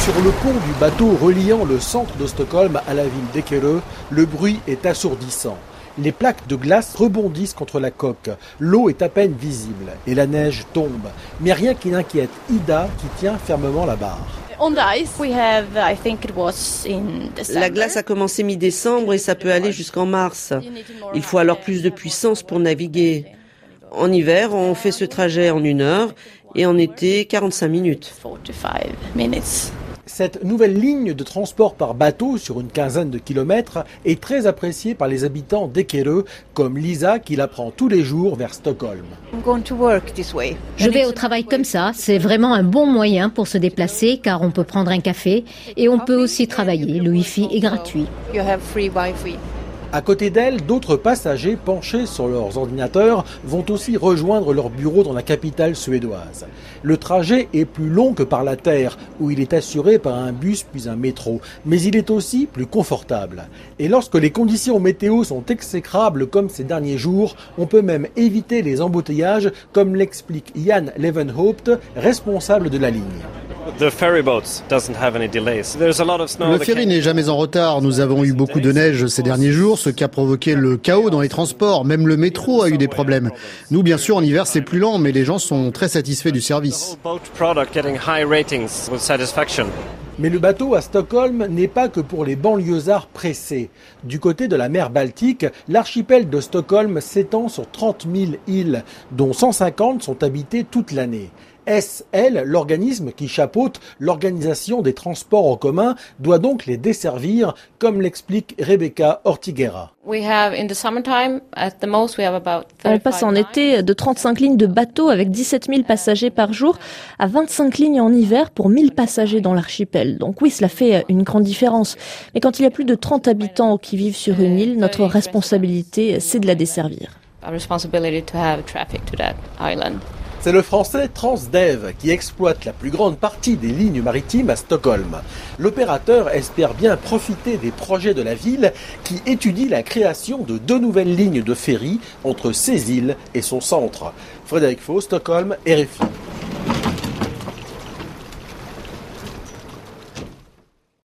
Sur le pont du bateau reliant le centre de Stockholm à la ville d'Ekerö, le bruit est assourdissant. Les plaques de glace rebondissent contre la coque. L'eau est à peine visible et la neige tombe. Mais rien qui n'inquiète Ida qui tient fermement la barre. La glace a commencé mi-décembre et ça peut aller jusqu'en mars. Il faut alors plus de puissance pour naviguer. En hiver, on fait ce trajet en 1 heure et en été, 45 minutes. Cette nouvelle ligne de transport par bateau sur une quinzaine de kilomètres est très appréciée par les habitants d'Ekerö, comme Lisa qui la prend tous les jours vers Stockholm. Je vais au travail comme ça, c'est vraiment un bon moyen pour se déplacer car on peut prendre un café et on peut aussi travailler, le Wi-Fi est gratuit. À côté d'elle, d'autres passagers penchés sur leurs ordinateurs vont aussi rejoindre leur bureau dans la capitale suédoise. Le trajet est plus long que par la terre, où il est assuré par un bus puis un métro, mais il est aussi plus confortable. Et lorsque les conditions météo sont exécrables comme ces derniers jours, on peut même éviter les embouteillages, comme l'explique Jan Levenhaupt, responsable de la ligne. Le ferry n'est jamais en retard. Nous avons eu beaucoup de neige ces derniers jours, ce qui a provoqué le chaos dans les transports. Même le métro a eu des problèmes. Nous, bien sûr, en hiver, c'est plus lent, mais les gens sont très satisfaits du service. Mais le bateau à Stockholm n'est pas que pour les banlieusards pressés. Du côté de la mer Baltique, l'archipel de Stockholm s'étend sur 30 000 îles, dont 150 sont habitées toute l'année. SL, l'organisme qui chapeaute l'organisation des transports en commun, doit donc les desservir, comme l'explique Rebecca Ortiguera. On passe en été de 35 lignes de bateaux avec 17 000 passagers par jour à 25 lignes en hiver pour 1000 passagers dans l'archipel. Donc oui, cela fait une grande différence. Mais quand il y a plus de 30 habitants qui vivent sur une île, notre responsabilité, c'est de la desservir. C'est le français Transdev qui exploite la plus grande partie des lignes maritimes à Stockholm. L'opérateur espère bien profiter des projets de la ville qui étudie la création de 2 nouvelles lignes de ferry entre ces îles et son centre. Frédéric Faux, Stockholm, RFI.